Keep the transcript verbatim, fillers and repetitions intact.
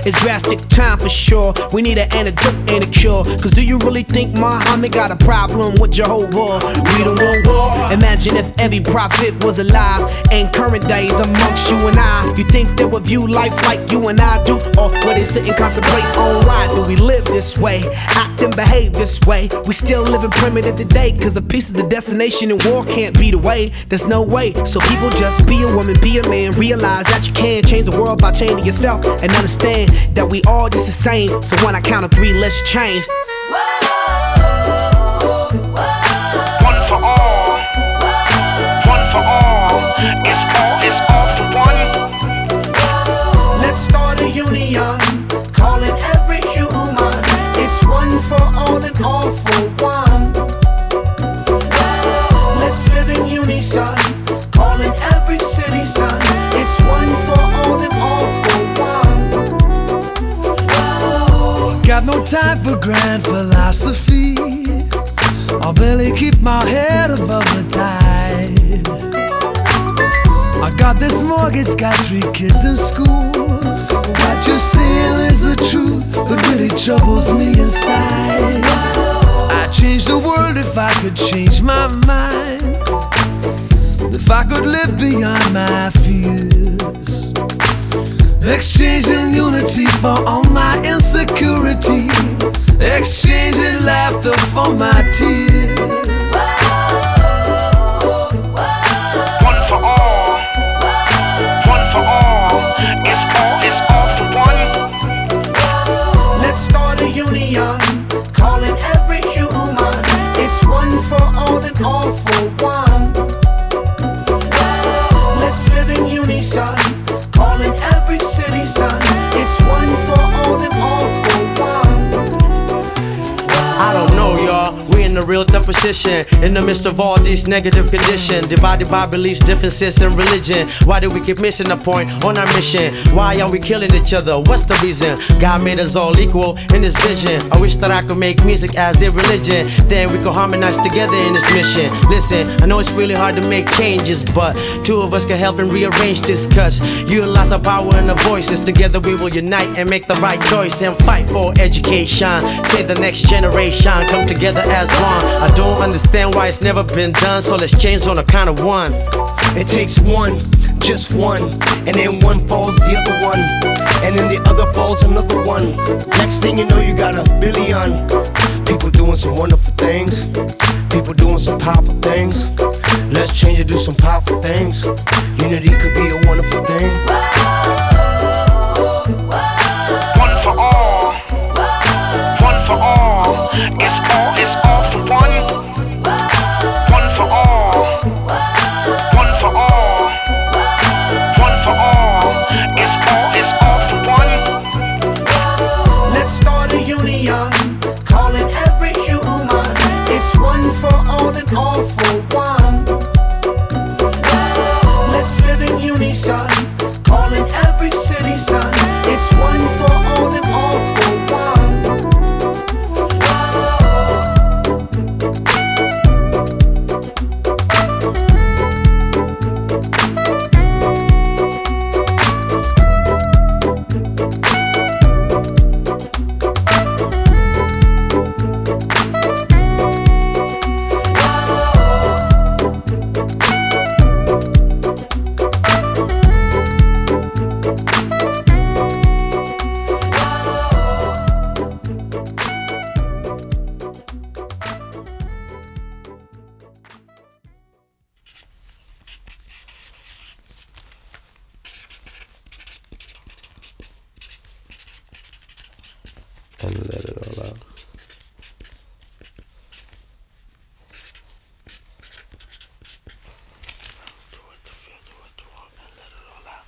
It's drastic time for sure. We need an antidote and a cure. Cause do you really think Muhammad got a problem with Jehovah? We don't want war. Imagine if every prophet was alive in current days amongst you and I. You think they would view life like you and I do? Or would they sit and contemplate on why do we live this way, act and behave this way? We still living primitive today, cause a piece of the destination in war can't be the way. There's no way. So people just be a woman, be a man. Realize that you can change the world by changing yourself, and understand that we all just the same. So when I count to three, let's change. One for all, one for all. It's all, it's all for one. Let's start a union, calling every human. It's one for all and all for one. Let's live in unison, calling every city son. It's one for all and all for one. Got no time for grand philosophy. I'll barely keep my head above the tide. I got this mortgage, got three kids in school. What you're saying is the truth, but really troubles me inside. I'd change the world if I could change my mind. If I could live beyond my fears, exchanging unity for all my insecurity, exchanging laughter for my tears. One for all, one for all. It's all, it's all for one. Let's start a union, calling every human. It's one for all and all for one. Let's live in unison, calling every city son. It's one for all and all for one. I don't know, y'all. We in a real tough position in the midst of all these negative conditions, divided by beliefs, differences, and religion. Why do we keep missing the point on our mission? Why are we killing each other? What's the reason? God made us all equal in His vision. I wish that I could make music as a religion, then we could harmonize together in this mission. Listen, I know it's really hard to make changes, but two of us can help and rearrange this. Cause utilize our power and our voices. Together we will unite and make the right choice and fight for education. Save the next generation, come together as one. I don't understand why it's never been done, so let's change on the count of one. It takes one, just one, and then one falls the other one, and then the other falls another one. Next thing you know, you got a billion people doing some wonderful things, people doing some powerful things. Let's change and do some powerful things. Unity could be a wonderful thing.